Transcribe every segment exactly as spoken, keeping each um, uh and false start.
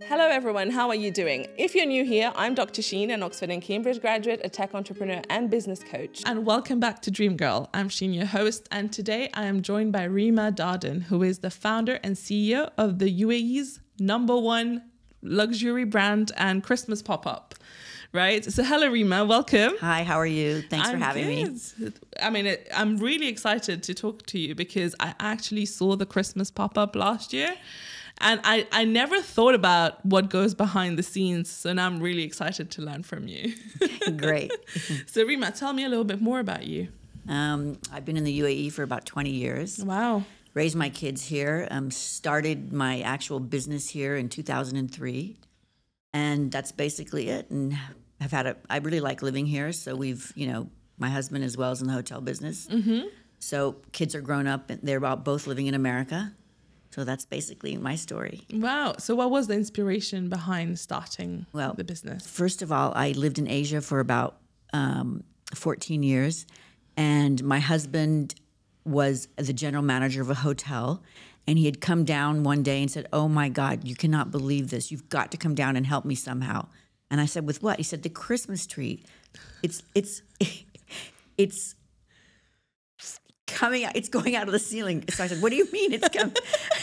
Hello everyone, how are you doing? If you're new here, I'm Doctor Sheen, an Oxford and Cambridge graduate, a tech entrepreneur and business coach. And welcome back to Dream Girl. I'm Sheen, your host, and today I am joined by Rima Darden, who is the founder and C E O of the U A E's number one luxury brand and Christmas pop-up. Right? So hello, Rima. Welcome. Hi, how are you? Thanks I'm for having good. me. I mean, it, I'm really excited to talk to you because I actually saw the Christmas pop-up last year. And I, I never thought about what goes behind the scenes. So now I'm really excited to learn from you. Great. So Rima, tell me a little bit more about you. Um, I've been in the U A E for about twenty years. Wow. Raised my kids here. Um, started my actual business here in two thousand three. And that's basically it. And I've had a, I really like living here. So we've, you know, my husband as well is in the hotel business. Mm-hmm. So kids are grown up and they're about both living in America. So that's basically my story. Wow. So what was the inspiration behind starting well, the business? First of all, I lived in Asia for about um, fourteen years. And my husband was the general manager of a hotel. And he had come down one day and said, "Oh my God, you cannot believe this. You've got to come down and help me somehow." And I said, "With what?" He said, "The Christmas tree. It's, it's, it's, coming out, it's going out of the ceiling." So I said, "What do you mean it's coming?"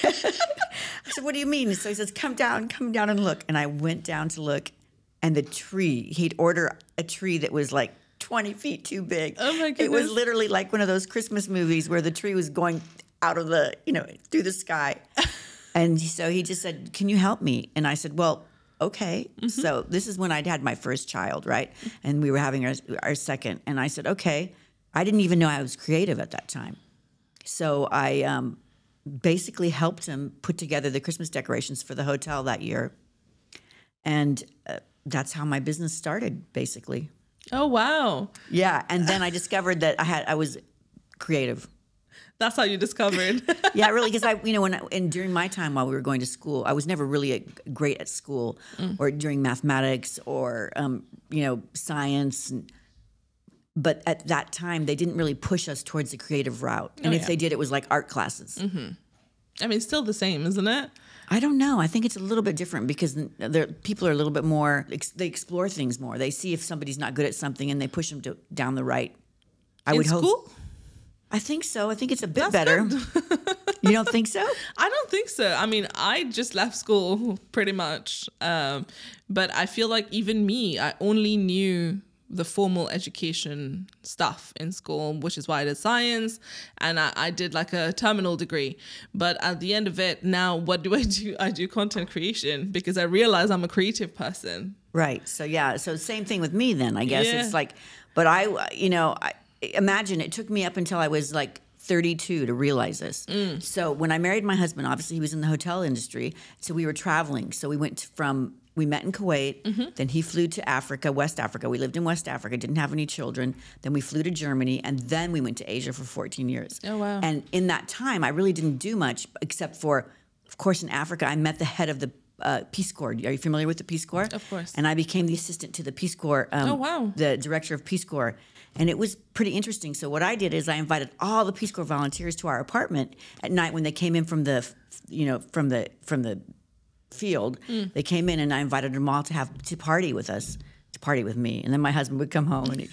I said, "What do you mean?" So he says, "Come down, come down and look." And I went down to look, and the tree, he'd order a tree that was like twenty feet too big. Oh my goodness. It was literally like one of those Christmas movies where the tree was going out of the, you know, through the sky. And so he just said, "Can you help me?" And I said, "Well, okay." Mm-hmm. So this is when I'd had my first child, right? And we were having our, our second. And I said, "Okay." I didn't even know I was creative at that time. So I um, basically helped him put together the Christmas decorations for the hotel that year. And uh, that's how my business started, basically. Oh, wow. Yeah. And then I discovered that I had I was creative. That's how you discovered. Yeah, really, because I, you know, when I, and during my time while we were going to school, I was never really a, great at school mm. or during mathematics or, um, you know, science. And, but at that time, they didn't really push us towards the creative route. And oh, if yeah. they did, it was like art classes. Mm-hmm. I mean, it's still the same, isn't it? I don't know. I think it's a little bit different because people are a little bit more, they explore things more. They see if somebody's not good at something and they push them to, down the right. I In would school? hope. I think so. I think it's a bit That's better. You don't think so? I don't think so. I mean, I just left school pretty much. Um, but I feel like even me, I only knew the formal education stuff in school, which is why I did science and I, I did like a terminal degree. But at the end of it, now what do I do? I do content creation because I realize I'm a creative person. Right. So, yeah. So same thing with me then, I guess. Yeah. It's like, but I, you know, I, imagine it took me up until I was like thirty-two to realize this. Mm. So when I married my husband, obviously he was in the hotel industry. So we were traveling. So we went from, we met in Kuwait. Mm-hmm. Then he flew to Africa, West Africa. We lived in West Africa, didn't have any children. Then we flew to Germany. And then we went to Asia for fourteen years. Oh, wow. And in that time, I really didn't do much except for, of course, in Africa, I met the head of the uh, Peace Corps. Are you familiar with the Peace Corps? Of course. And I became the assistant to the Peace Corps. Um, oh, wow. The director of Peace Corps. And it was pretty interesting. So what I did is I invited all the Peace Corps volunteers to our apartment at night when they came in from the, you know, from the from the field. Mm. They came in and I invited them all to have to party with us, to party with me. And then my husband would come home and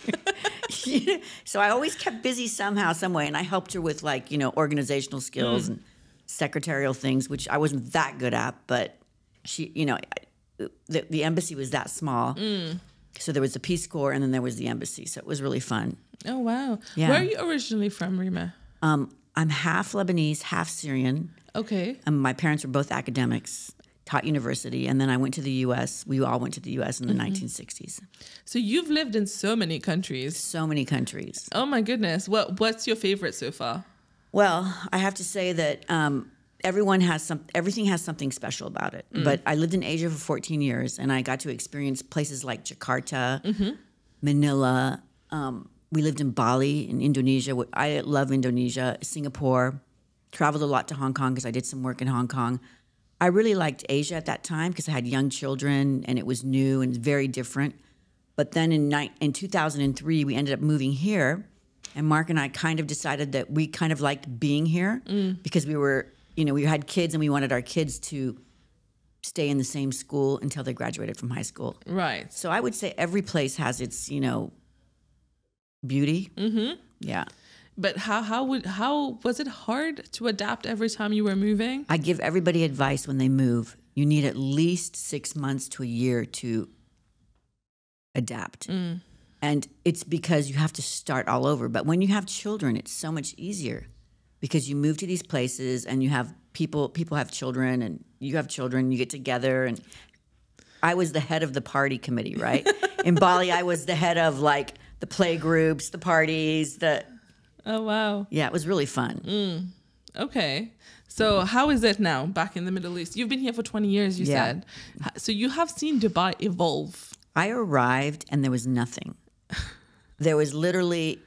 he, so I always kept busy somehow, some way. And I helped her with like, you know, organizational skills mm. and secretarial things, which I wasn't that good at. But she, you know, the, the embassy was that small. Mm. So there was the Peace Corps, and then there was the embassy. So it was really fun. Oh, wow. Yeah. Where are you originally from, Rima? Um, I'm half Lebanese, half Syrian. Okay. Um, my parents were both academics, taught university, and then I went to the U S. We all went to the U S in the mm-hmm. nineteen sixties. So you've lived in so many countries. So many countries. Oh, my goodness. What What's your favorite so far? Well, I have to say that um, everyone has some, everything has something special about it. Mm. But I lived in Asia for fourteen years, and I got to experience places like Jakarta, mm-hmm. Manila. Um, we lived in Bali, in Indonesia. I love Indonesia, Singapore. Traveled a lot to Hong Kong because I did some work in Hong Kong. I really liked Asia at that time because I had young children, and it was new and very different. But then in, ni- in two thousand three, we ended up moving here. And Mark and I kind of decided that we kind of liked being here mm. because we were, you know, we had kids and we wanted our kids to stay in the same school until they graduated from high school. Right. So I would say every place has its, you know, beauty. Mm-hmm. Yeah. But how how would how was it hard to adapt every time you were moving? I give everybody advice when they move. You need at least six months to a year to adapt. Mm. And it's because you have to start all over. But when you have children, it's so much easier because you move to these places and you have people, people have children and you have children, you get together. And I was the head of the party committee, right? In Bali, I was the head of like the play groups, the parties, the... Oh, wow. Yeah, it was really fun. Mm. Okay. So how is it now back in the Middle East? You've been here for twenty years, you Yeah. said. So you have seen Dubai evolve. I arrived and there was nothing. There was literally,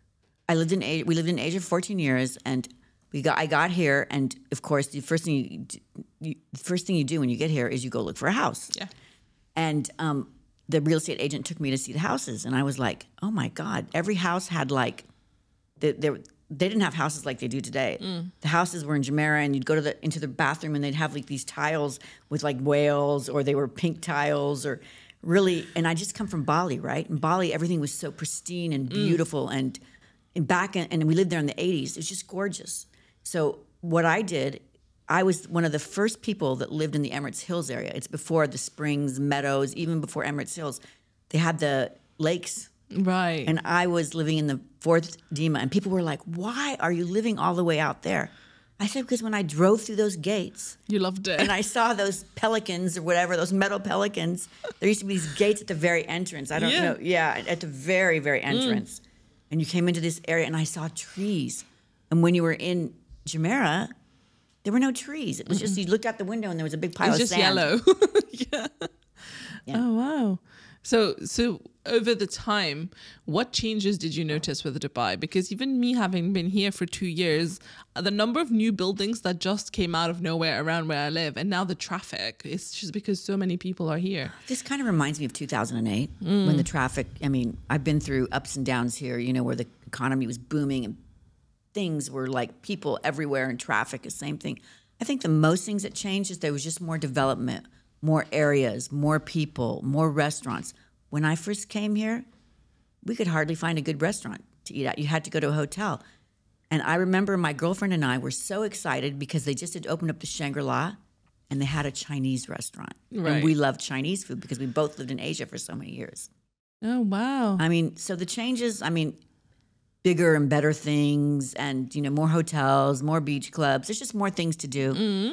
I lived in Asia, we lived in Asia for fourteen years and we got, I got here and of course the first thing you, do- you, the first thing you do when you get here is you go look for a house. Yeah. And um, the real estate agent took me to see the houses and I was like, oh my God, every house had like, they, they, they didn't have houses like they do today. Mm. The houses were in Jumeirah and you'd go to the into the bathroom and they'd have like these tiles with like whales or they were pink tiles or really, and I just come from Bali, right? In Bali, everything was so pristine and beautiful mm. and, and back in, and we lived there in the eighties. It was just gorgeous. So what I did, I was one of the first people that lived in the Emirates Hills area. It's before the Springs, Meadows, even before Emirates Hills. They had the lakes. Right. And I was living in the fourth Dima, and people were like, why are you living all the way out there? I said, because when I drove through those gates. You loved it. And I saw those pelicans or whatever, those metal pelicans. There used to be these gates at the very entrance. I don't Yeah. know. Yeah, at the very, very entrance. Mm. And you came into this area, and I saw trees. And when you were in Jumeirah, there were no trees. It was just, you looked out the window, and there was a big pile It's of just sand. yellow. yeah. Yeah. Oh, wow. So, so over the time, what changes did you notice with Dubai? Because even me having been here for two years, the number of new buildings that just came out of nowhere around where I live, and now the traffic, it's just because so many people are here. This kind of reminds me of two thousand eight mm. when the traffic, I mean, I've been through ups and downs here, you know, where the economy was booming and things were like people everywhere and traffic, the same thing. I think the most things that changed is there was just more development, more areas, more people, more restaurants. When I first came here, we could hardly find a good restaurant to eat at. You had to go to a hotel. And I remember my girlfriend and I were so excited because they just had opened up the Shangri-La and they had a Chinese restaurant. Right. And we loved Chinese food because we both lived in Asia for so many years. Oh, wow. I mean, so the changes, I mean, bigger and better things and, you know, more hotels, more beach clubs. There's just more things to do. Mm-hmm.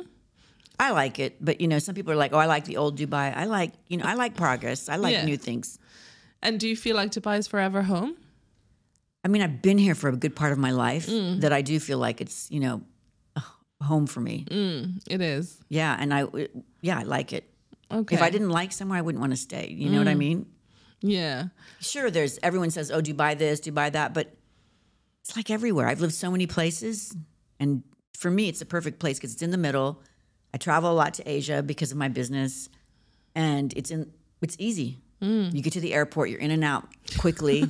I like it, but, you know, some people are like, oh, I like the old Dubai. I like, you know, I like progress. I like Yeah. new things. And do you feel like Dubai is forever home? I mean, I've been here for a good part of my life mm. that I do feel like it's, you know, home for me. Mm, it is. Yeah, and I, yeah, I like it. Okay. If I didn't like somewhere, I wouldn't want to stay. You know mm. what I mean? Yeah. Sure, there's, everyone says, oh, Dubai this, Dubai that, but it's like everywhere. I've lived so many places, and for me, it's the perfect place because it's in the middle. I travel a lot to Asia because of my business, and it's in it's easy. Mm. You get to the airport, you're in and out quickly.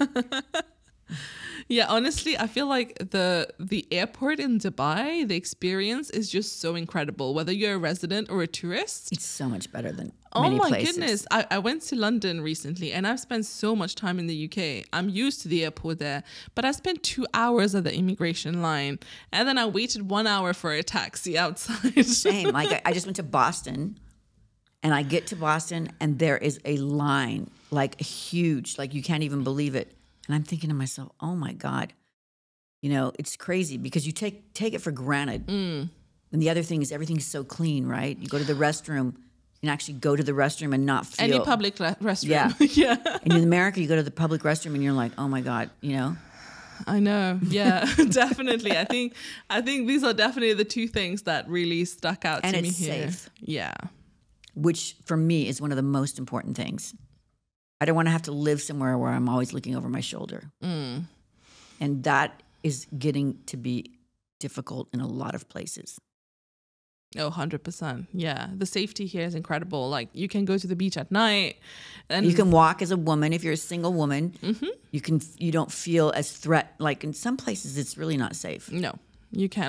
Yeah, honestly, I feel like the the airport in Dubai, the experience is just so incredible. Whether you're a resident or a tourist, it's so much better than oh many my places. goodness. I, I went to London recently and I've spent so much time in the U K. I'm used to the airport there, but I spent two hours at the immigration line and then I waited one hour for a taxi outside. Same. Like I, I just went to Boston and I get to Boston and there is a line, like huge, like you can't even believe it. And I'm thinking to myself, oh my God, you know, it's crazy because you take take it for granted. Mm. And the other thing is everything's so clean, right? You go to the restroom, you can actually go to the restroom and not feel. Any public le- restroom. Yeah. yeah. And in America, you go to the public restroom and you're like, oh my God, you know? I know. Yeah, definitely. I think I think these are definitely the two things that really stuck out and to me it's here. safe. Yeah. Which for me is one of the most important things. I don't want to have to live somewhere where I'm always looking over my shoulder. Mm. And that is getting to be difficult in a lot of places. Oh, one hundred percent. Yeah. The safety here is incredible. Like you can go to the beach at night and you can walk as a woman. If you're a single woman, mm-hmm. you can, you don't feel as threat. Like in some places, it's really not safe. No, you can't. Like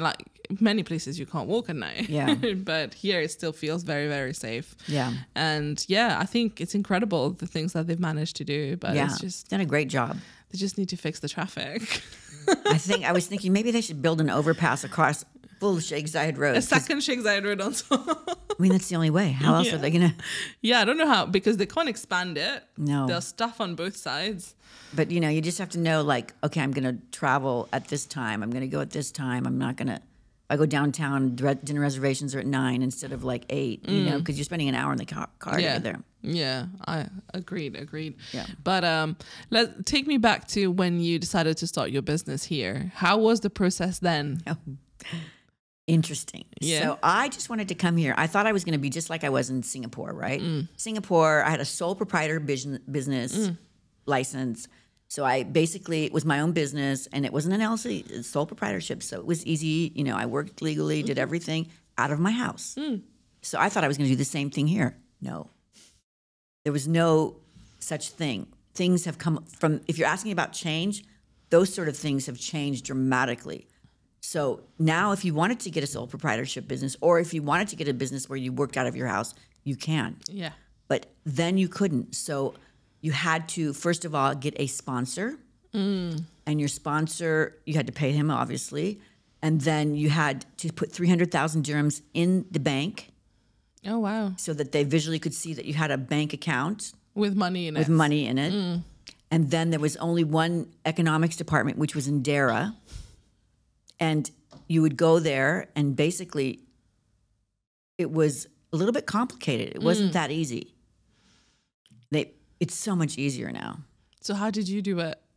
many places you can't walk at night. Yeah. But here it still feels very, very safe. Yeah. And yeah, I think it's incredible the things that they've managed to do. But Yeah. it's just, Done a great job. they just need to fix the traffic. I think I was thinking maybe they should build an overpass across full Sheikh Zayed Road. A 'cause, second Sheikh Zayed Road on top. I mean, that's the only way. How else Yeah. are they gonna? Yeah, I don't know how, because they can't expand it. No. There's stuff on both sides. But you know, you just have to know, like, okay, I'm gonna travel at this time. I'm gonna go at this time. I'm not gonna. I go downtown. dre- Dinner reservations are at nine instead of like eight. You know, because you're spending an hour in the car, car to Yeah. get there. Yeah, I agreed, agreed. Yeah. But um, let take me back to when you decided to start your business here. How was the process then? Interesting. Yeah. So I just wanted to come here. I thought I was going to be just like I was in Singapore, right? Singapore, I had a sole proprietor business, business license. So I basically, it was my own business and it wasn't an L L C, it's sole proprietorship. So it was easy. You know, I worked legally, did everything out of my house. So I thought I was going to do the same thing here. No. There was no such thing. Things have come from, if you're asking about change, those sort of things have changed dramatically. So now if you wanted to get a sole proprietorship business, or if you wanted to get a business where you worked out of your house, you can. Yeah. But then you couldn't. So you had to, first of all, get a sponsor. And your sponsor, you had to pay him, obviously. And then you had to put three hundred thousand dirhams in the bank Oh, wow. so that they visually could see that you had a bank account With money in with it. money in it. And then there was only one economics department, which was in Dara. And you would go there, and basically, it was a little bit complicated. It wasn't that easy. They, it's so much easier now. So how did you do it?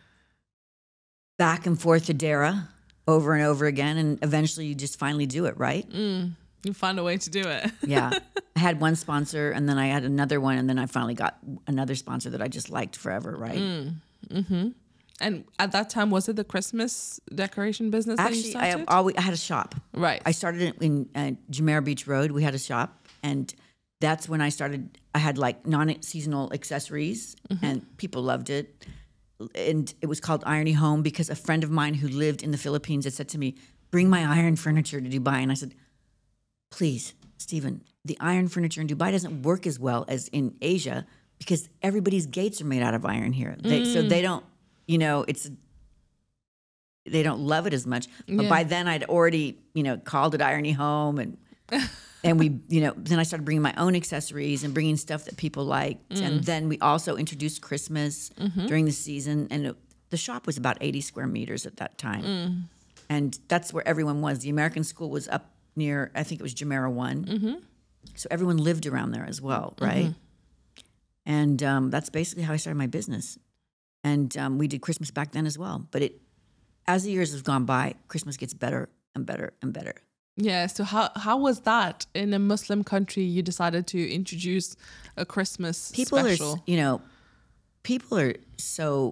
Back and forth to Dara, over and over again, and eventually you just finally do it, right? You found a way to do it. Yeah. I had one sponsor, and then I had another one, and then I finally got another sponsor that I just liked forever, right? And at that time, was it the Christmas decoration business that you Actually, I, started? always, I had a shop. Right. I started it in uh, Jumeirah Beach Road. We had a shop, and that's when I started. I had like non-seasonal accessories, and people loved it. And it was called Irony Home because a friend of mine who lived in the Philippines had said to me, "Bring my iron furniture to Dubai." And I said, "Please, Stephen, the iron furniture in Dubai doesn't work as well as in Asia because everybody's gates are made out of iron here. They, So they don't, you know, it's." They don't love it as much. But Yeah. by then I'd already, you know, called it Irony Home, and and we, you know, then I started bringing my own accessories and bringing stuff that people liked. And then we also introduced Christmas during the season. And it, the shop was about eighty square meters at that time. And that's where everyone was. The American school was up near, I think it was Jumeirah one. So everyone lived around there as well, right? And um, that's basically how I started my business. And um, we did Christmas back then as well. But it, as the years have gone by, Christmas gets better and better and better. Yeah. So how how was that in a Muslim country? You decided to introduce a Christmas People special. are, you know, people are so.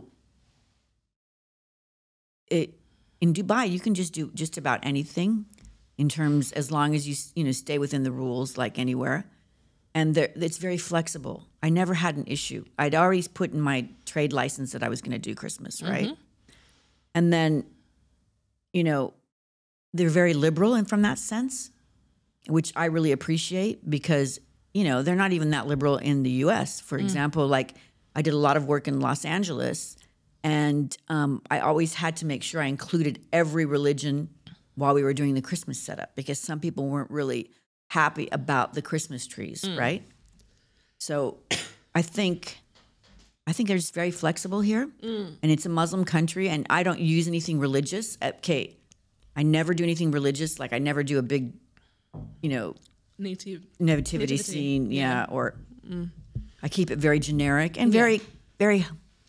It, in Dubai, you can just do just about anything, in terms as long as you you know stay within the rules, like anywhere, and there, it's very flexible. I never had an issue. I'd already put in my trade license that I was going to do Christmas, right? And then, you know, they're very liberal and from that sense, which I really appreciate because, you know, they're not even that liberal in the U S. For example, like I did a lot of work in Los Angeles, and um, I always had to make sure I included every religion while we were doing the Christmas setup because some people weren't really happy about the Christmas trees, right? So I think... I think they're just very flexible here, and it's a Muslim country, and I don't use anything religious. Okay, I never do anything religious. Like I never do a big, you know, Native. nativity, Nativity, scene, yeah. yeah. Or I keep it very generic and very, very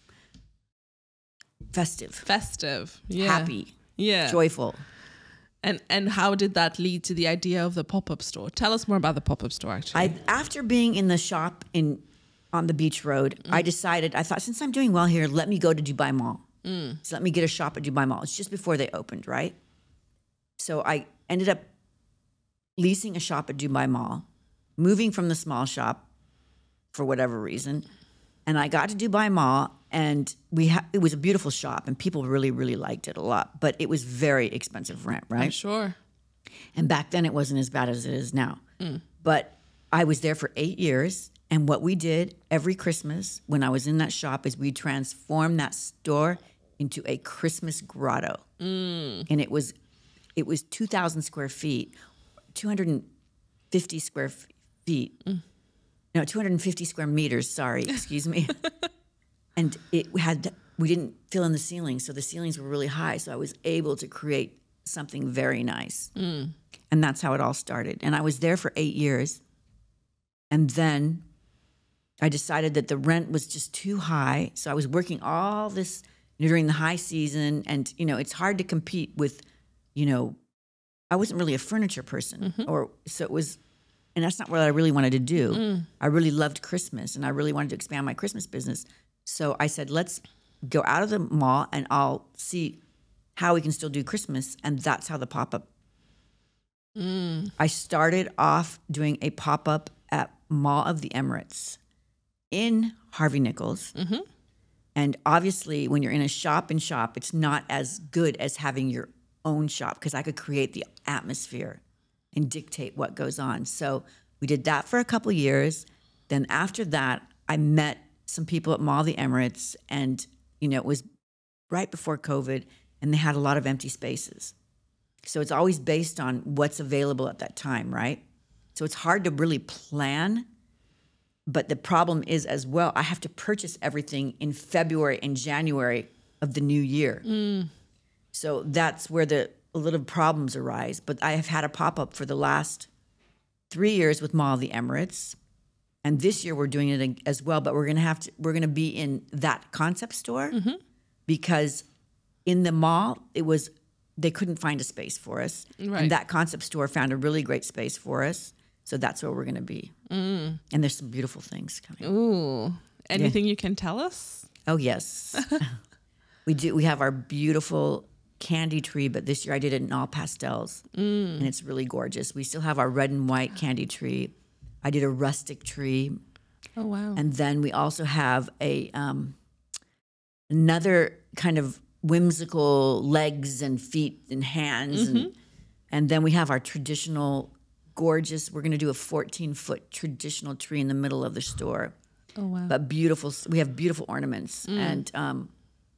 festive, Festive. Yeah. happy, Yeah. joyful. And and how did that lead to the idea of the pop-up store? Tell us more about the pop-up store actually. I after being in the shop in on the beach road, I decided, I thought, since I'm doing well here, let me go to Dubai Mall. So let me get a shop at Dubai Mall. It's just before they opened, right? So I ended up leasing a shop at Dubai Mall, moving from the small shop for whatever reason. And I got to Dubai Mall, and we ha- it was a beautiful shop, and people really, really liked it a lot. But it was very expensive rent, right? I'm sure. And back then it wasn't as bad as it is now. Mm. But I was there for eight years. And what we did every Christmas when I was in that shop is we transformed that store into a Christmas grotto. Mm. And it was it was two thousand square feet, two hundred fifty square feet. Mm. No, two hundred fifty square meters, sorry, excuse me. And it had we didn't fill in the ceilings, so the ceilings were really high. So I was able to create something very nice. Mm. And that's how it all started. And I was there for eight years. And then I decided that the rent was just too high. So I was working all this during the high season. And, you know, it's hard to compete with, you know, I wasn't really a furniture person. Mm-hmm. or So it was, and that's not what I really wanted to do. Mm. I really loved Christmas and I really wanted to expand my Christmas business. So I said, let's go out of the mall and I'll see how we can still do Christmas. And that's how the pop-up. Mm. I started off doing a pop-up at Mall of the Emirates in Harvey Nichols. Mm-hmm. And obviously, when you're in a shop in shop, it's not as good as having your own shop because I could create the atmosphere and dictate what goes on. So we did that for a couple of years. Then after that, I met some people at Mall of the Emirates, and you know, it was right before COVID, and they had a lot of empty spaces. So it's always based on what's available at that time, right? So it's hard to really plan. But the problem is as well, I have to purchase everything in February and January of the new year. Mm. So that's where the little problems arise. But I have had a pop-up for the last three years with Mall of the Emirates. And this year we're doing it as well, but we're gonna have to, we're gonna be in that concept store mm-hmm. because in the mall, it was, they couldn't find a space for us. Right. And that concept store found a really great space for us. So that's where we're going to be. Mm. And there's some beautiful things coming. Ooh. Anything yeah. you can tell us? Oh, yes. we do. We have our beautiful candy tree, but this year I did it in all pastels. Mm. And it's really gorgeous. We still have our red and white candy tree. I did a rustic tree. Oh, wow. And then we also have a um, another kind of whimsical legs and feet and hands. Mm-hmm. And, and then we have our traditional gorgeous. We're going to do a fourteen foot traditional tree in the middle of the store. Oh, wow. But beautiful. We have beautiful ornaments. Mm. And um,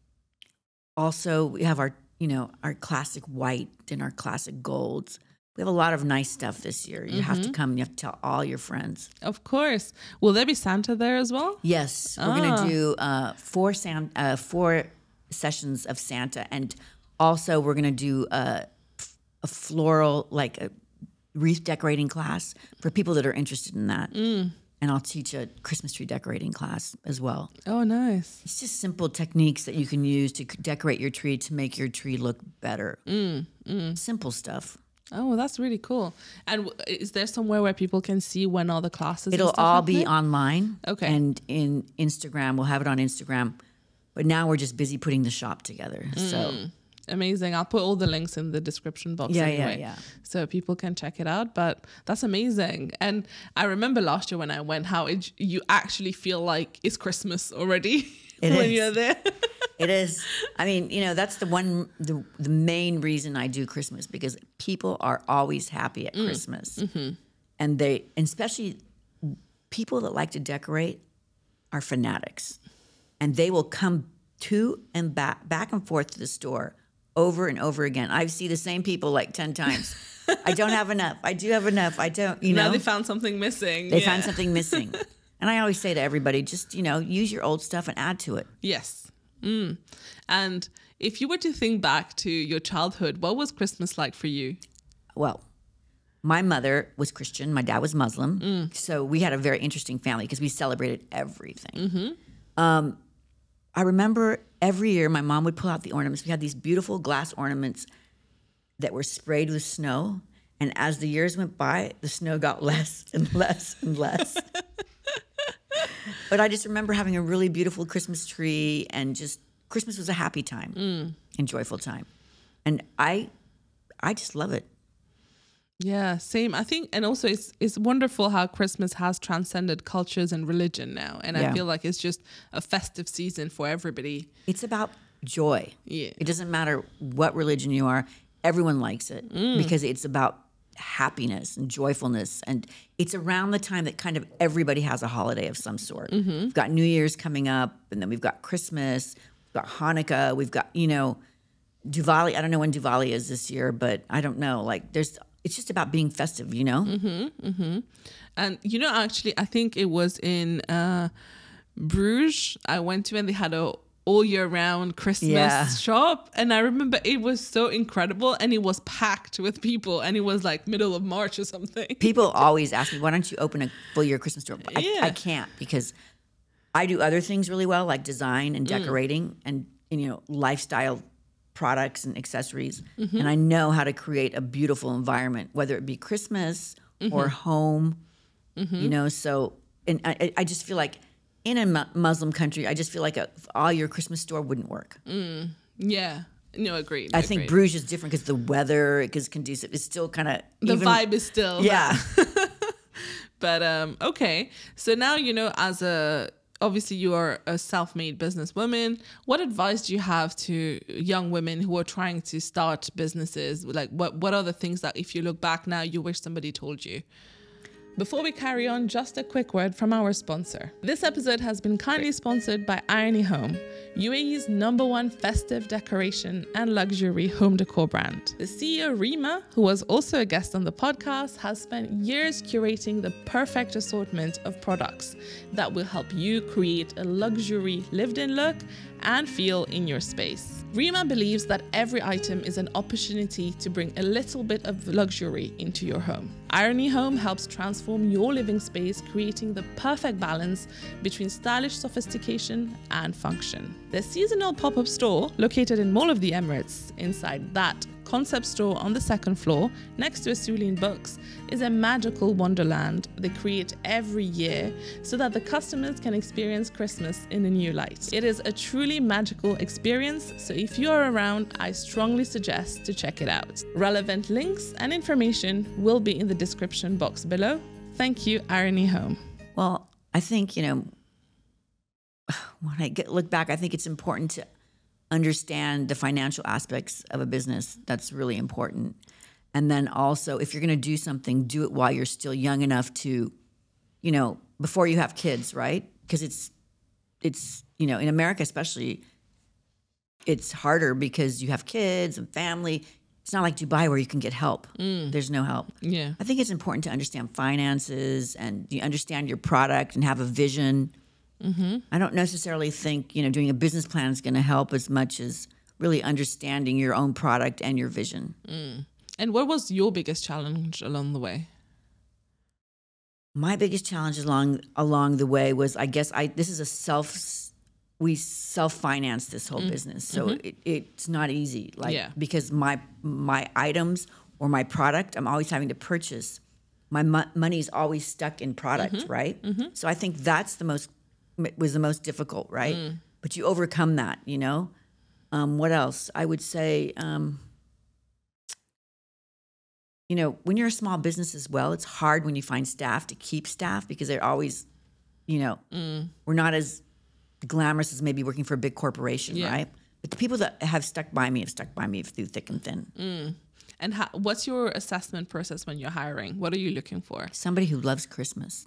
also we have our, you know, our classic white and our classic golds. We have a lot of nice stuff this year. You mm-hmm. have to come. You have to tell all your friends. Of course. Will there be Santa there as well? Yes. We're ah. going to do uh, four, San- uh, four sessions of Santa. And also we're going to do uh, a floral, like a wreath decorating class for people that are interested in that. Mm. And I'll teach a Christmas tree decorating class as well. Oh, nice. It's just simple techniques that you can use to decorate your tree to make your tree look better. Mm, mm. Simple stuff. Oh, well, that's really cool. And w- is there somewhere where people can see when all the classes It'll and stuff all happen? be online. Okay. And in Instagram, we'll have it on Instagram. But now we're just busy putting the shop together. Mm. So amazing. I'll put all the links in the description box yeah, anyway, yeah, yeah. so people can check it out. But that's amazing. And I remember last year when I went, how it, you actually feel like it's Christmas already it when is. you're there. It is. I mean, you know, that's the one, the, the main reason I do Christmas, because people are always happy at mm. Christmas. Mm-hmm. And they, and especially people that like to decorate are fanatics. And they will come to and back, back and forth to the store over and over again. I see the same people like ten times. I don't have enough. I do have enough. I don't, you know. Now they found something missing. They yeah. found something missing. And I always say to everybody, just, you know, use your old stuff and add to it. Yes. Mm. And if you were to think back to your childhood, what was Christmas like for you? Well, my mother was Christian. My dad was Muslim. Mm. So we had a very interesting family because we celebrated everything. Mm-hmm. Um, I remember every year my mom would pull out the ornaments. We had these beautiful glass ornaments that were sprayed with snow. And as the years went by, the snow got less and less and less. But I just remember having a really beautiful Christmas tree, and just Christmas was a happy time mm. and joyful time. And I I just love it. Yeah, same. I think, and also it's it's wonderful how Christmas has transcended cultures and religion now. And yeah. I feel like it's just a festive season for everybody. It's about joy. Yeah. It doesn't matter what religion you are. everyone likes it because it's about happiness and joyfulness. And it's around the time that kind of everybody has a holiday of some sort. We've got New Year's coming up, and then we've got Christmas, we've got Hanukkah, we've got, you know, Diwali. I don't know when Diwali is this year, but I don't know. Like there's, it's just about being festive, you know? Mm-hmm, mm-hmm. And, you know, actually, I think it was in uh, Bruges I went to, and they had a all year round Christmas Yeah. shop. And I remember it was so incredible, and it was packed with people, and it was like middle of March or something. People always ask me, why don't you open a full year Christmas store? I, Yeah. I can't because I do other things really well, like design and decorating and, and, you know, lifestyle products and accessories. Mm-hmm. And I know how to create a beautiful environment, whether it be Christmas Mm-hmm. or home, you know? So, and I, I just feel like in a mu- Muslim country, I just feel like a all your Christmas store wouldn't work. Yeah. No, agreed. I think agreed. Bruges is different because the weather is conducive. It's still kind of the vibe is still Yeah. But um okay, so now, you know, as a obviously you are a self-made businesswoman, what advice do you have to young women who are trying to start businesses? Like what what are the things that if you look back now you wish somebody told you? Before we carry on, just a quick word from our sponsor. This episode has been kindly sponsored by Irony Home, U A E's number one festive decoration and luxury home decor brand. The C E O, Rima, who was also a guest on the podcast, has spent years curating the perfect assortment of products that will help you create a luxury lived-in look and feel in your space. Rima believes that every item is an opportunity to bring a little bit of luxury into your home. Irony Home helps transform your living space, creating the perfect balance between stylish sophistication and function. Their seasonal pop-up store, located in Mall of the Emirates, inside that concept store on the second floor, next to Asulian Books, is a magical wonderland they create every year so that the customers can experience Christmas in a new light. It is a truly magical experience, so if you are around, I strongly suggest to check it out. Relevant links and information will be in the description box below. Thank you, Irony Home. Well, I think, you know, when I get look back, I think it's important to understand the financial aspects of a business. That's really important. And then also, if you're going to do something, do it while you're still young enough to, you know, before you have kids, right? Because it's, it's, you know, in America especially, it's harder because you have kids and family. It's not like Dubai where you can get help. There's no help. Yeah. I think it's important to understand finances and you understand your product and have a vision. Mm-hmm. I don't necessarily think, you know, doing a business plan is going to help as much as really understanding your own product and your vision. Mm. And what was your biggest challenge along the way? My biggest challenge along along the way was, I guess, I this is a self we self finance this whole mm. business, so mm-hmm. it, it's not easy. Like yeah. because my my items or my product, I'm always having to purchase. My mo- money is always stuck in product, mm-hmm. right? Mm-hmm. So I think that's the most was the most difficult, right? Mm. But you overcome that, you know. Um, what else? I would say, um, you know, when you're a small business as well, it's hard when you find staff to keep staff because they're always, you know, mm. we're not as glamorous as maybe working for a big corporation, yeah. right? But the people that have stuck by me have stuck by me through thick and thin. Mm. And how, what's your assessment process when you're hiring? What are you looking for? Somebody who loves Christmas.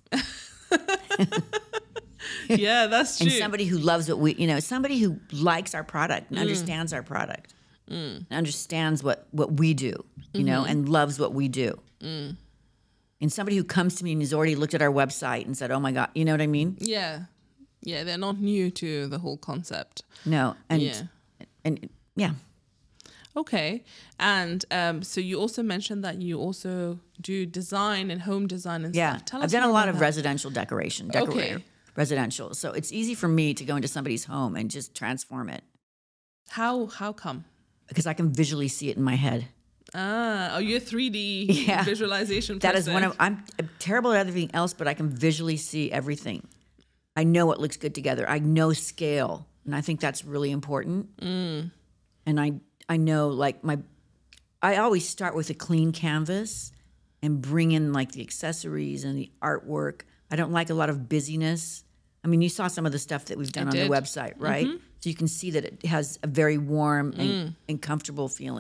Yeah, that's true. And somebody who loves what we, you know, somebody who likes our product and mm. understands our product, mm. and understands what, what we do, you mm-hmm. know, and loves what we do. Mm. And somebody who comes to me and has already looked at our website and said, oh my God, you know what I mean? Yeah. Yeah, they're not new to the whole concept. No. And, yeah. and yeah. Okay. And um, so you also mentioned that you also do design and home design and yeah. stuff. Tell I've us done a lot of that. residential decoration, decorator, okay. residential. So it's easy for me to go into somebody's home and just transform it. How how come? Because I can visually see it in my head. Ah, are you a three D yeah. visualization person? That is one of, I'm, I'm terrible at everything else, but I can visually see everything. I know what looks good together. I know scale. And I think that's really important. Mm. And I I know like my, I always start with a clean canvas and bring in like the accessories and the artwork. I don't like a lot of busyness. I mean, you saw some of the stuff that we've done I on did. the website, right? Mm-hmm. So you can see that it has a very warm and, mm. and comfortable feeling.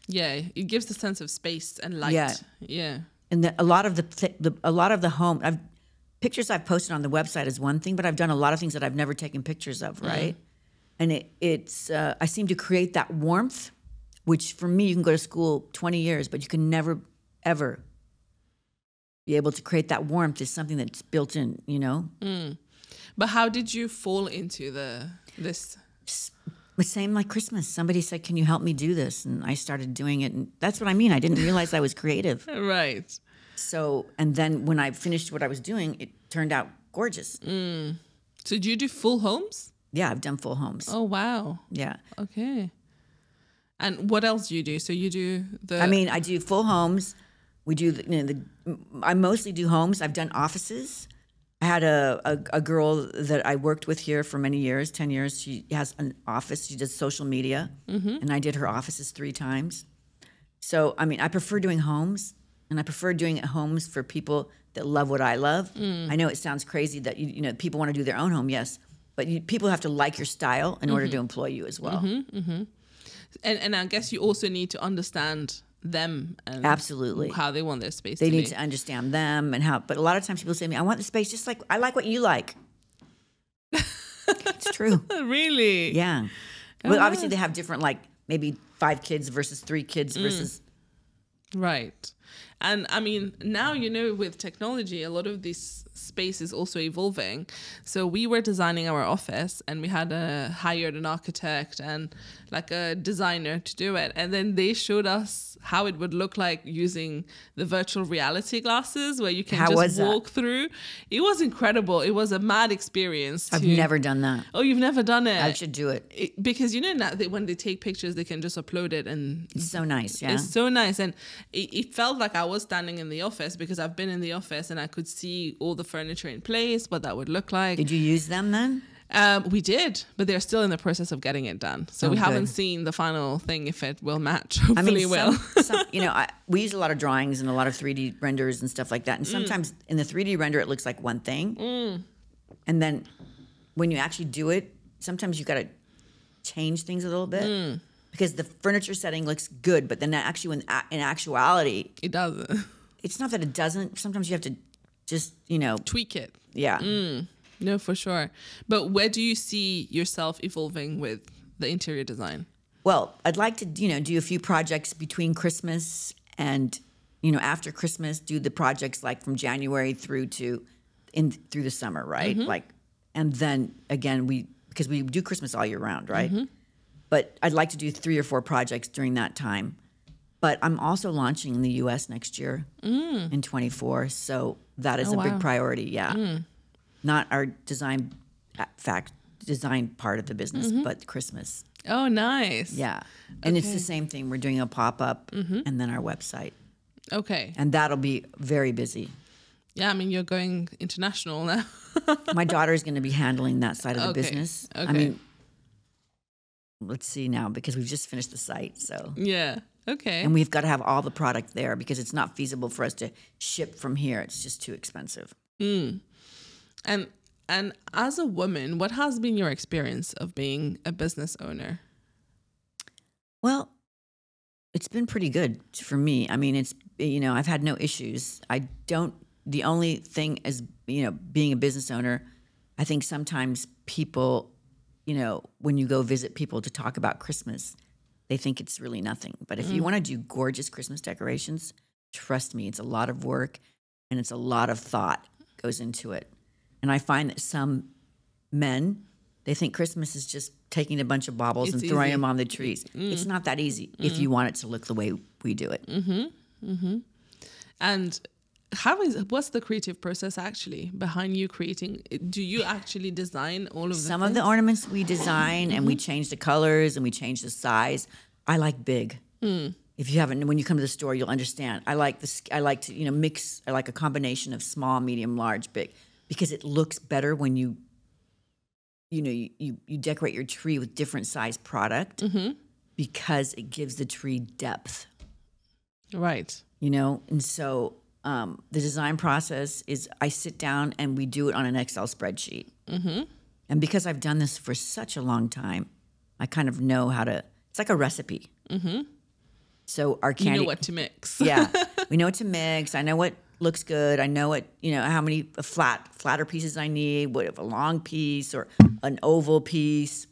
Yeah, it gives the sense of space and light. Yeah. Yeah. And the, a lot of the, the a lot of the home I've pictures I've posted on the website is one thing, but I've done a lot of things that I've never taken pictures of, right? Mm. And it, it's uh, I seem to create that warmth, which for me, you can go to school twenty years, but you can never ever be able to create that warmth. Is something that's built in, you know. Mm. But how did you fall into the this? The same like Christmas. Somebody said, "Can you help me do this?" And I started doing it, and that's what I mean. I didn't realize I was creative. Right. So, and then when I finished what I was doing, it turned out gorgeous. Mm. So, do you do full homes? Yeah, I've done full homes. Oh wow. Yeah. Okay. And what else do you do? So you do the. I mean, I do full homes. We do the, you know, the. I mostly do homes. I've done offices. I had a, a, a girl that I worked with here for many years, ten years. She has an office. She does social media. Mm-hmm. And I did her offices three times. So, I mean, I prefer doing homes. And I prefer doing it homes for people that love what I love. Mm. I know it sounds crazy that, you, you know, people want to do their own home, yes. But you, people have to like your style in mm-hmm. order to employ you as well. Mm-hmm, mm-hmm. And, and I guess you also need to understand them and absolutely how they want their space they to need be. to understand them and how, but a lot of times people say to me, I want the space just like I like what you like. It's true. Really? Yeah. Oh, Well, obviously yes. they have different, like maybe five kids versus three kids versus mm. Right. And I mean, now, you know, with technology, a lot of this space is also evolving. So we were designing our office and we had a, hired an architect and like a designer to do it. And then they showed us how it would look like using the virtual reality glasses where you can How was just that? walk through. It was incredible. It was a mad experience. I've to- never done that. Oh, you've never done it? I should do it. It- because, you know, now they, when they take pictures, they can just upload it and It's so nice. Yeah. it's so nice. And it, it felt like I was standing in the office because I've been in the office and I could see all the furniture in place, what that would look like. Did you use them then? Um, we did, but they're still in the process of getting it done. So Oh, we haven't good. seen the final thing, if it will match. Hopefully I mean, it will. some, some, you know, I, we use a lot of drawings and a lot of three D renders and stuff like that. And Mm. sometimes in the three D render, it looks like one thing. Mm. And then when you actually do it, sometimes you got to change things a little bit mm. because the furniture setting looks good. But then actually, when in actuality, It doesn't. it's not that it doesn't. Sometimes you have to just, you know, Tweak it. yeah. Mm. No, for sure. But where do you see yourself evolving with the interior design? Well, I'd like to, you know, do a few projects between Christmas and, you know, after Christmas, do the projects like from January through to in through the summer, right? Mm-hmm. Like, and then again, we because we do Christmas all year round, right? Mm-hmm. But I'd like to do three or four projects during that time. But I'm also launching in the U S next year mm. in twenty-four, so that is Oh, a wow. big priority. Yeah, Mm. not our design fact design part of the business, Mm-hmm. but Christmas. Oh, nice. Yeah. And it's Okay. the same thing. We're doing a pop-up Mm-hmm. and then our website. Okay. And that'll be very busy. Yeah, I mean, you're going international now. My daughter's going to be handling that side of the Okay. business. I Okay. mean, let's see now because we've just finished the site. So, Yeah. Okay. and we've got to have all the product there because it's not feasible for us to ship from here. It's just too expensive. Mm. And and as a woman, what has been your experience of being a business owner? Well, it's been pretty good for me. I mean, it's, you know, I've had no issues. I don't, the only thing is, you know, being a business owner, I think sometimes people, you know, when you go visit people to talk about Christmas, they think it's really nothing. But if you want to do gorgeous Christmas decorations, trust me, it's a lot of work and it's a lot of thought goes into it. And I find that some men, they think Christmas is just taking a bunch of baubles It's and throwing easy. them on the trees. Mm. It's not that easy if you want it to look the way we do it. And how is what's the creative process actually behind you creating? Do you actually design all of the Some of the things? ornaments we design and we change the colors and we change the size. I like big. If you haven't, when you come to the store, you'll understand. I like this. I like to, you know, mix. I like a combination of small, medium, large, big, because it looks better when you, you know, you you, you decorate your tree with different size product because it gives the tree depth. Right. You know, and so um, the design process is I sit down and we do it on an Excel spreadsheet. Mm-hmm. And because I've done this for such a long time, I kind of know how to. It's like a recipe. Mm-hmm. So our You candy, know what to mix. yeah, we know what to mix. I know what looks good. I know what, you know, how many flat, flatter pieces I need, what if a long piece or an oval piece.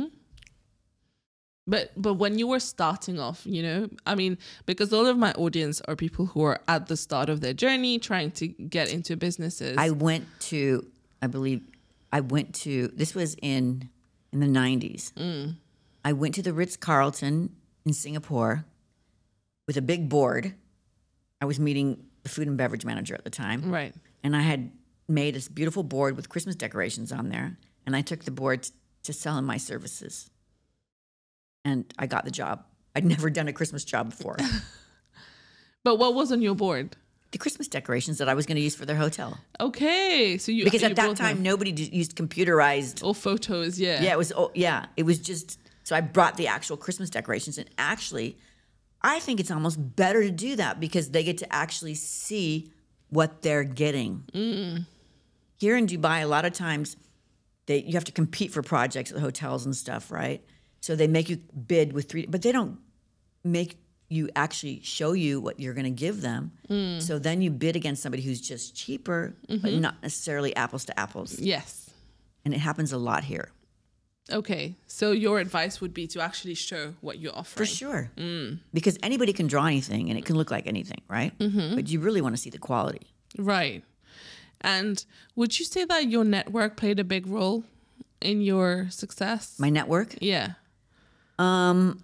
But but when you were starting off, you know, I mean, because all of my audience are people who are at the start of their journey trying to get into businesses. I went to, I believe, I went to, this was in in the nineties. I went to the Ritz-Carlton in Singapore with a big board. I was meeting the food and beverage manager at the time. Right. And I had made this beautiful board with Christmas decorations on there. And I took the board t- to sell him my services. And I got the job. I'd never done a Christmas job before. But what was on your board? The Christmas decorations that I was going to use for their hotel. Okay, so you Because you at that brought time, them. nobody d- used computerized. All photos, yeah. Yeah, it was. Oh, yeah, it was just. So I brought the actual Christmas decorations, and actually, I think it's almost better to do that because they get to actually see what they're getting. Here in Dubai, a lot of times, they you have to compete for projects at hotels and stuff, right? So they make you bid with three, but they don't make you actually show you what you're going to give them. So then you bid against somebody who's just cheaper, but not necessarily apples to apples. Yes. And it happens a lot here. Okay, so your advice would be to actually show what you're offering. For sure. Because anybody can draw anything and it can look like anything, right? But you really want to see the quality. Right. And would you say that your network played a big role in your success? My network? Yeah. Um,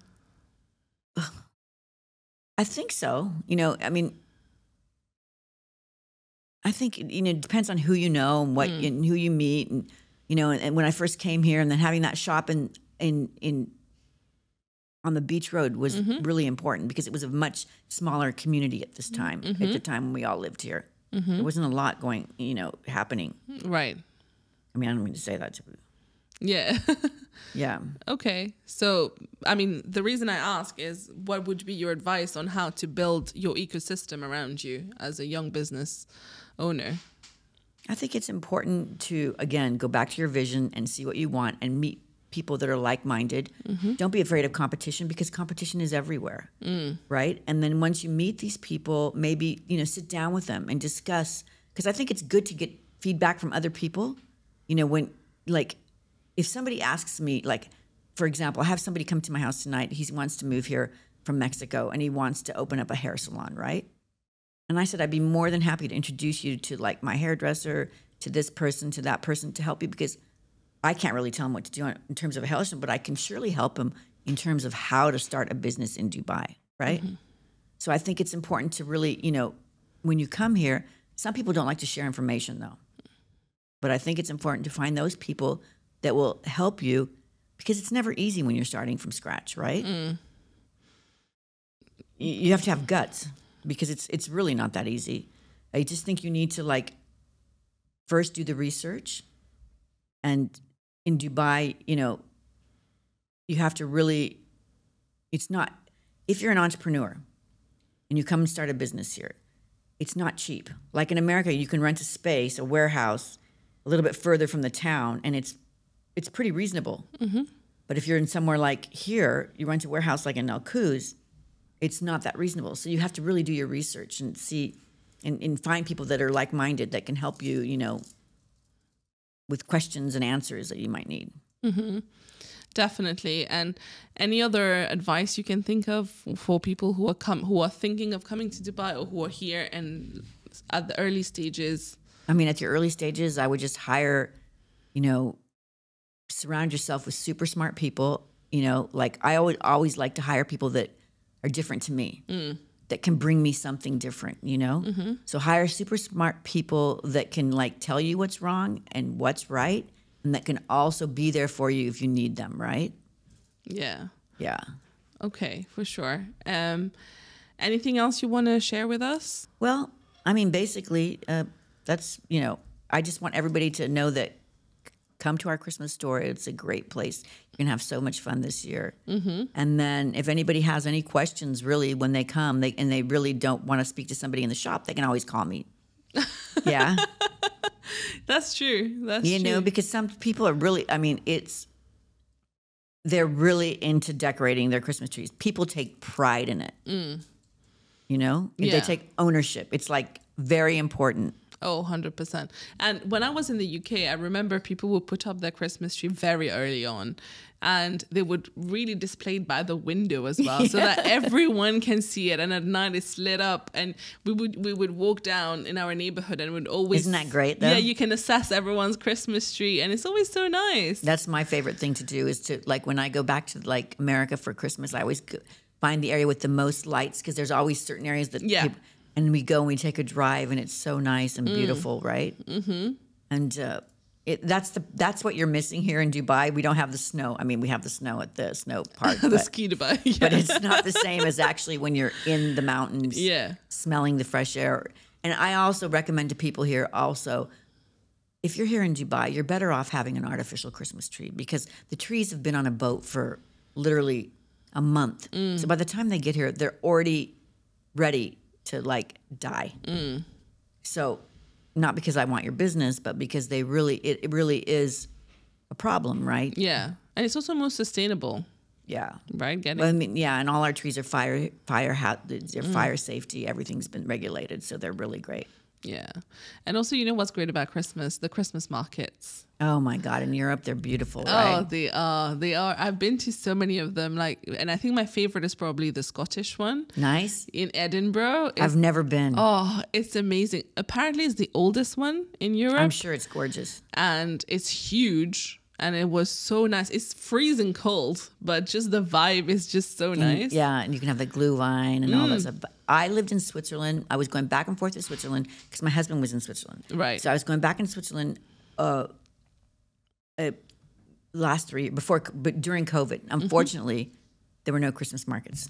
I think so. You know, I mean, I think, you know, it depends on who you know and what and who you meet. And, you know, and, and when I first came here and then having that shop in, in, in on the beach road was really important because it was a much smaller community at this time, at the time when we all lived here. There wasn't a lot going, you know, happening. Right. I mean, I don't mean to say that. To, Yeah. yeah. Okay. So, I mean, the reason I ask is what would be your advice on how to build your ecosystem around you as a young business owner? I think it's important to, again, go back to your vision and see what you want and meet people that are like-minded. Don't be afraid of competition because competition is everywhere, right? And then once you meet these people, maybe, you know, sit down with them and discuss, because I think it's good to get feedback from other people. You know, when, like, if somebody asks me, like, for example, I have somebody come to my house tonight. He wants to move here from Mexico and he wants to open up a hair salon, right? And I said, I'd be more than happy to introduce you to like my hairdresser, to this person, to that person to help you because I can't really tell him what to do in terms of a hair salon, but I can surely help him in terms of how to start a business in Dubai, right? Mm-hmm. So I think it's important to really, you know, when you come here, some people don't like to share information though. But I think it's important to find those people that will help you because it's never easy when you're starting from scratch, right? Mm. You, you have to have guts because it's it's really not that easy. I just think you need to like first do the research. And in Dubai, you know, you have to really, it's not, if you're an entrepreneur and you come and start a business here, it's not cheap. Like in America, you can rent a space, a warehouse, a little bit further from the town, and it's it's pretty reasonable. Mm-hmm. But if you're in somewhere like here, you rent a warehouse like in Al Quoz, it's not that reasonable. So you have to really do your research and see and, and find people that are like-minded that can help you, you know, with questions and answers that you might need. Mm-hmm. Definitely. And any other advice you can think of for people who are come who are thinking of coming to Dubai or who are here and at the early stages? I mean, at your early stages, I would just hire, you know, surround yourself with super smart people. You know, like I always always like to hire people that are different to me, mm. that can bring me something different, you know? Mm-hmm. So hire super smart people that can like tell you what's wrong and what's right, and that can also be there for you if you need them, right? Yeah. Yeah. Okay, for sure. Um, anything else you want to share with us? Well, I mean, basically, uh, that's, you know, I just want everybody to know that come to our Christmas store. It's a great place. You're going to have so much fun this year. Mm-hmm. And then if anybody has any questions, really, when they come, they and they really don't want to speak to somebody in the shop, they can always call me. Yeah. That's true. That's you true. know, because some people are really, I mean, it's, they're really into decorating their Christmas trees. People take pride in it. You know, Yeah. they take ownership. It's like very important. Oh, one hundred percent. And when I was in the U K, I remember people would put up their Christmas tree very early on, and they would really display it by the window as well, so that everyone can see it. And at night it's lit up, and we would we would walk down in our neighborhood and would always... Isn't that great, though? Yeah, you can assess everyone's Christmas tree, and it's always so nice. That's my favorite thing to do is to, like, when I go back to, like, America for Christmas, I always go, find the area with the most lights because there's always certain areas that Yeah. people, and we go and we take a drive and it's so nice and beautiful, right? Mm-hmm. And uh, it, that's the that's what you're missing here in Dubai. We don't have the snow. I mean, we have the snow at the snow park, the but, ski Dubai. Yeah. but it's not the same as actually when you're in the mountains, Yeah. smelling the fresh air. And I also recommend to people here also, if you're here in Dubai, you're better off having an artificial Christmas tree because the trees have been on a boat for literally a month. So by the time they get here, they're already ready to like die. So not because I want your business, but because they really, it, it really is a problem, right? Yeah. And it's also more sustainable, Yeah. right? Getting Well, I mean, yeah, and all our trees are fire, fire, ha- they're fire safety. Everything's been regulated, so they're really great. Yeah. And also, you know what's great about Christmas? The Christmas markets. Oh my God! In Europe, they're beautiful, Oh, right? they are. They are. I've been to so many of them. Like, and I think my favorite is probably the Scottish one Nice. in Edinburgh. It's, I've never been. oh, it's amazing. Apparently, it's the oldest one in Europe, I'm sure it's gorgeous. and it's huge. And it was so nice. It's freezing cold, but just the vibe is just so And, nice. Yeah, and you can have the glue vine and all Mm. that stuff. But I lived in Switzerland. I was going back and forth to Switzerland because my husband was in Switzerland. Right. So I was going back in Switzerland uh, uh, last three before, but during COVID. Mm-hmm. Unfortunately, there were no Christmas markets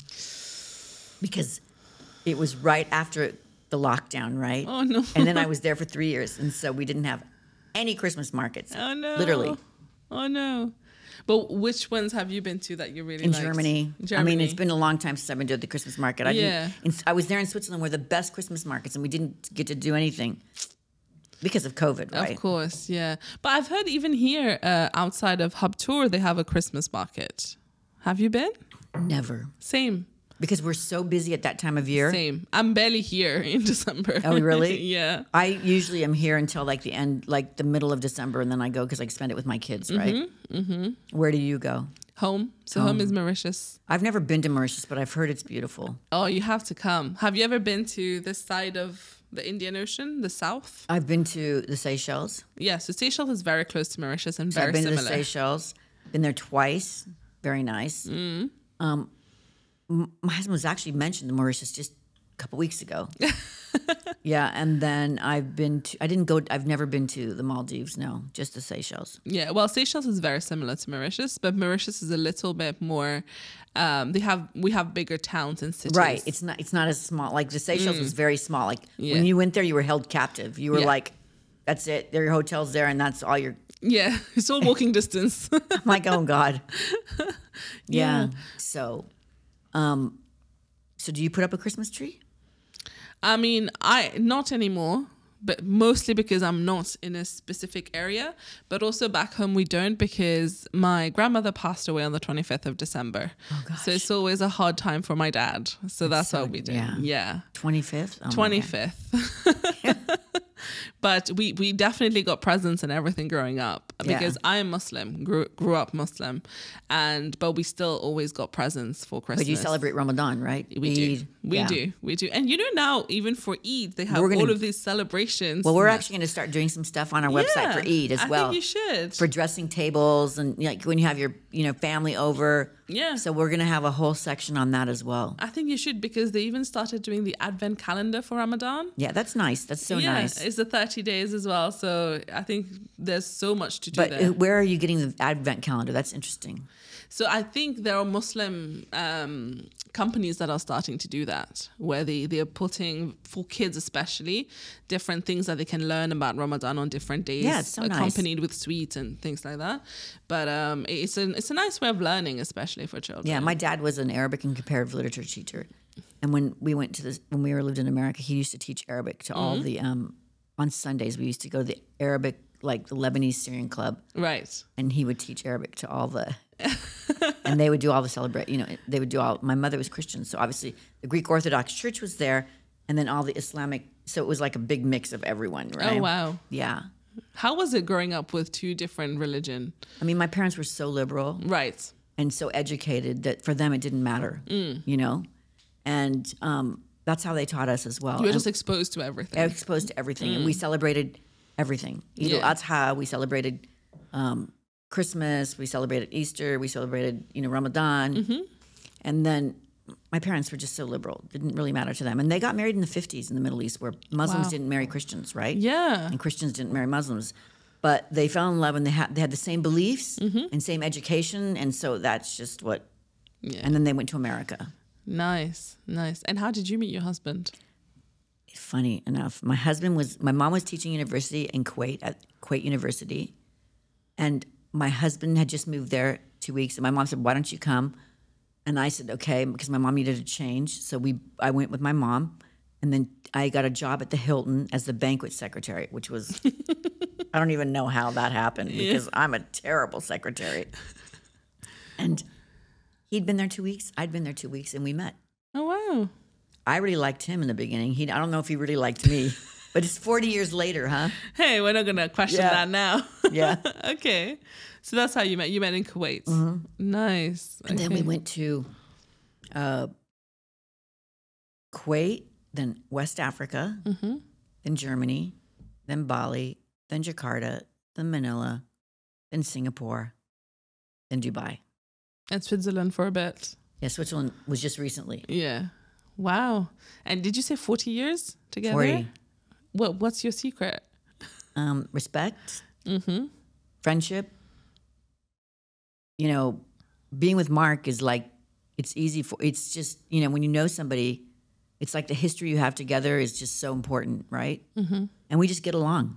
because it was right after the lockdown, right? Oh, no. And then I was there for three years, and so we didn't have any Christmas markets. Oh no. Literally. Oh no. But which ones have you been to that you really In liked? Germany. Germany. I mean, it's been a long time since I've been to the Christmas market. I Yeah. didn't, in, I was there in Switzerland where the best Christmas markets, and we didn't get to do anything because of COVID, right? Of course, yeah. But I've heard even here uh, outside of Hub Tour, they have a Christmas market. Have you been? Never. Same. Because we're so busy at that time of year. Same. I'm barely here in December. Oh, really? Yeah. I usually am here until like the end, like the middle of December, and then I go because I spend it with my kids, right? Mm-hmm, mm-hmm. Where do you go? Home. So home is Mauritius. I've never been to Mauritius, but I've heard it's beautiful. Oh, you have to come. Have you ever been to this side of the Indian Ocean, the south? I've been to the Seychelles. Yeah, so Seychelles is very close to Mauritius and So very I've been similar. to the Seychelles. Been there twice. Very nice. Mm. Um, m- my husband was actually mentioned the Mauritius just a couple weeks ago. Yeah, and then I've been to. I didn't go. I've never been to the Maldives. No, just the Seychelles. Yeah, well, Seychelles is very similar to Mauritius, but Mauritius is a little bit more. Um, they have we have bigger towns and cities. Right. It's not. It's not as small. Like the Seychelles was very small. Like Yeah. when you went there, you were held captive. You were Yeah. like, that's it. There are your hotels there, and that's all your. Yeah, it's all walking distance. I'm like, oh God. Yeah. Yeah. So, um, so do you put up a Christmas tree? I mean, I not anymore, but mostly because I'm not in a specific area. But also back home we don't because my grandmother passed away on the twenty-fifth of December. Oh gosh. So it's always a hard time for my dad. So that's so- what we do. yeah. Yeah. twenty-fifth? Oh, my God. twenty-fifth. But we, we definitely got presents and everything growing up Yeah. because I am Muslim, grew, grew up Muslim, and but we still always got presents for Christmas. But you celebrate Ramadan, right? We do. Eid. We Yeah. do. We do. And you know now, even for Eid, they have We're gonna- all of these celebrations. Well, we're and actually going to start doing some stuff on our website for Yeah, Eid as I well. think you should. For dressing tables and like when you have your you know family over. Yeah. So we're going to have a whole section on that as well. I think you should because they even started doing the Advent calendar for Ramadan. Yeah, that's nice. That's so yeah, nice. it's the thirty days as well. So I think there's so much to do But there. uh, where are you getting the Advent calendar? That's interesting. So I think there are Muslim um, companies that are starting to do that, where they, they are putting, for kids especially, different things that they can learn about Ramadan on different days, Yeah, it's so nice. accompanied with sweets and things like that. But um, it's, a, it's a nice way of learning, especially for children. Yeah, my dad was an Arabic and comparative literature teacher, and when we went to this, when we were lived in America, he used to teach Arabic to all Mm-hmm. the um, on Sundays. We used to go to the Arabic, like the Lebanese Syrian club, Right. and he would teach Arabic to all the and they would do all the celebrate. You know, they would do all. My mother was Christian, so obviously the Greek Orthodox Church was there, and then all the Islamic. So it was like a big mix of everyone, right? Oh, wow. Yeah. How was it growing up with two different religion? I mean, my parents were so liberal, Right. and so educated that for them it didn't matter. Mm. You know, and um, that's how they taught us as well. You were And just exposed to everything. exposed to everything, and we celebrated everything. Eid Yeah. al-Adha, we celebrated um, Christmas, we celebrated Easter, we celebrated, you know, Ramadan. Mm-hmm. And then my parents were just so liberal. Didn't really matter to them. And they got married in the fifties in the Middle East where Muslims Wow. didn't marry Christians, right? Yeah. And Christians didn't marry Muslims. But they fell in love and they had they had the same beliefs Mm-hmm. and same education. And so that's just what, Yeah. and then they went to America. Nice. Nice. And how did you meet your husband? Funny enough, my husband was, my mom was teaching university in Kuwait at Kuwait University. And my husband had just moved there two weeks. And my mom said, why don't you come? And I said, okay, because my mom needed a change. So we, I went with my mom. And then I got a job at the Hilton as the banquet secretary, which was, I don't even know how that happened because I'm a terrible secretary. And he'd been there two weeks. I'd been there two weeks and we met. Oh, wow. I really liked him in the beginning. He, I don't know if he really liked me, but it's forty years later, huh? Hey, we're not going to question Yeah. that now. Yeah. Okay. So that's how you met. You met in Kuwait. Nice. And then we Okay. went to uh, Kuwait, then West Africa, Mhm. then Germany, then Bali, then Jakarta, then Manila, then Singapore, then Dubai. And Switzerland for a bit. Yeah, Switzerland was just recently. Yeah. Wow. And did you say forty years together? forty. What What's your secret? Um, respect, Mm-hmm. friendship. You know, being with Mark is like, it's easy for, it's just, you know, when you know somebody, it's like the history you have together is just so important, right? Mm-hmm. And we just get along.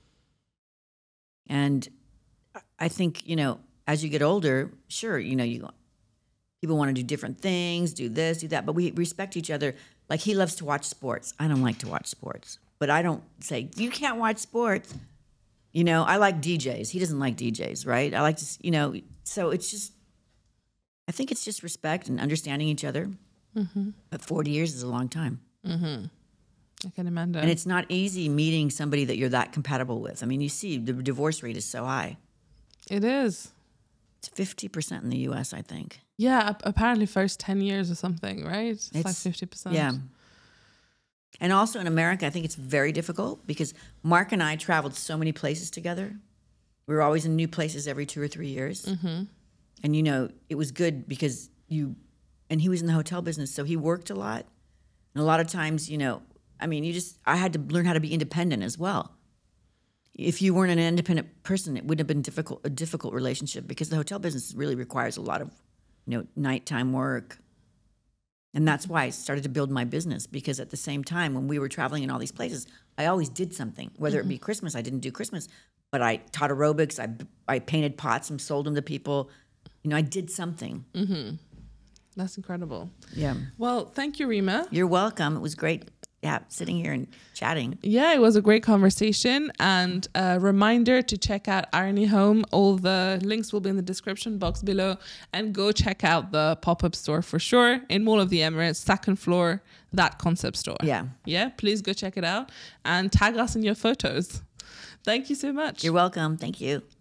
And I think, you know, as you get older, sure, you know, you people want to do different things, do this, do that, but we respect each other. Like he loves to watch sports. I don't like to watch sports, but I don't say, you can't watch sports. You know, I like D Js. He doesn't like D Js, right? I like to, you know, so it's just, I think it's just respect and understanding each other. Mm-hmm. But forty years is a long time. Mm-hmm. I can imagine. And it's not easy meeting somebody that you're that compatible with. I mean, you see, the divorce rate is so high. It is. It's fifty percent in the U S, I think. Yeah, ap- apparently first ten years or something, right? It's, like It's- fifty percent. Yeah. And also in America, I think it's very difficult because Mark and I traveled so many places together. We were always in new places every two or three years. Mm-hmm. And, you know, it was good because you, and he was in the hotel business, so he worked a lot. And a lot of times, you know, I mean, you just, I had to learn how to be independent as well. If you weren't an independent person, it would have been difficult, a difficult relationship because the hotel business really requires a lot of, you know, nighttime work. And that's why I started to build my business because at the same time, when we were traveling in all these places, I always did something, whether it be Christmas, I didn't do Christmas, but I taught aerobics, I, I painted pots and sold them to people. You know, I did something. Mm-hmm. That's incredible. Yeah. Well, thank you, Rima. You're welcome. It was great, yeah, sitting here and chatting. Yeah, it was a great conversation. And a reminder to check out Irony Home. All the links will be in the description box below. And go check out the pop-up store for sure in Mall of the Emirates, second floor, that concept store. Yeah. Yeah, please go check it out and tag us in your photos. Thank you so much. You're welcome. Thank you.